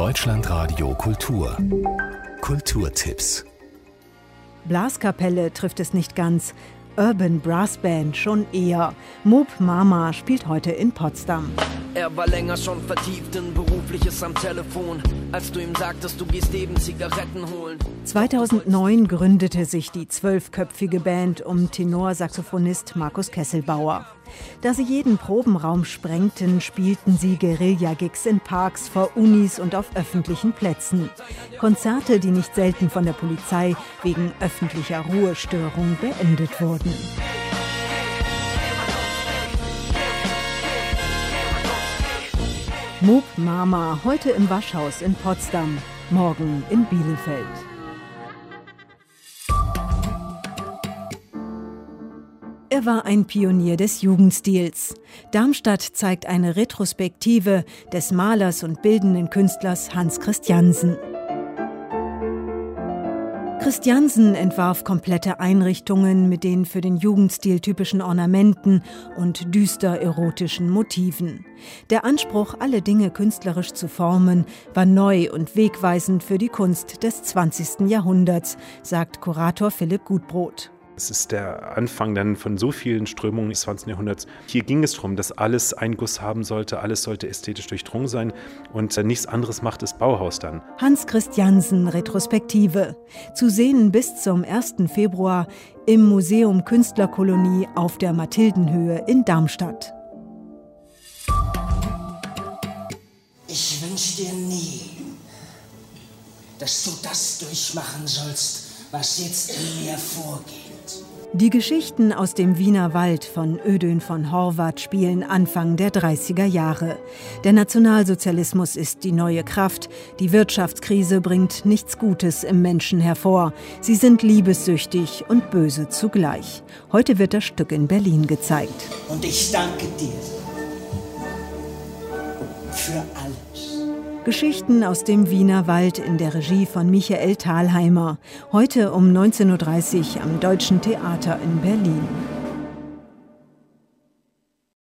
Deutschlandradio Kultur. Kulturtipps. Blaskapelle trifft es nicht ganz, Urban Brass Band schon eher. Moop Mama spielt heute in Potsdam. Er war länger schon vertieft in Berufliches am Telefon, als du ihm sagtest, du gehst eben Zigaretten holen. 2009 gründete sich die 12-köpfige Band um Tenorsaxophonist Markus Kesselbauer. Da sie jeden Probenraum sprengten, spielten sie Guerilla-Gigs in Parks, vor Unis und auf öffentlichen Plätzen. Konzerte, die nicht selten von der Polizei wegen öffentlicher Ruhestörung beendet wurden. Moop Mama, heute im Waschhaus in Potsdam, morgen in Bielefeld. Er war ein Pionier des Jugendstils. Darmstadt zeigt eine Retrospektive des Malers und bildenden Künstlers Hans Christiansen. Christiansen entwarf komplette Einrichtungen mit den für den Jugendstil typischen Ornamenten und düster erotischen Motiven. Der Anspruch, alle Dinge künstlerisch zu formen, war neu und wegweisend für die Kunst des 20. Jahrhunderts, sagt Kurator Philipp Gutbrot. Es ist der Anfang dann von so vielen Strömungen des 20. Jahrhunderts. Hier ging es darum, dass alles Einguss haben sollte, alles sollte ästhetisch durchdrungen sein und nichts anderes macht das Bauhaus dann. Hans Christiansen Retrospektive. Zu sehen bis zum 1. Februar im Museum Künstlerkolonie auf der Mathildenhöhe in Darmstadt. Ich wünsche dir nie, dass du das durchmachen sollst, was jetzt in mir vorgeht. Die Geschichten aus dem Wiener Wald von Ödön von Horvath spielen Anfang der 30er Jahre. Der Nationalsozialismus ist die neue Kraft. Die Wirtschaftskrise bringt nichts Gutes im Menschen hervor. Sie sind liebessüchtig und böse zugleich. Heute wird das Stück in Berlin gezeigt. Und ich danke dir für alles. Geschichten aus dem Wiener Wald in der Regie von Michael Thalheimer. Heute um 19.30 Uhr am Deutschen Theater in Berlin.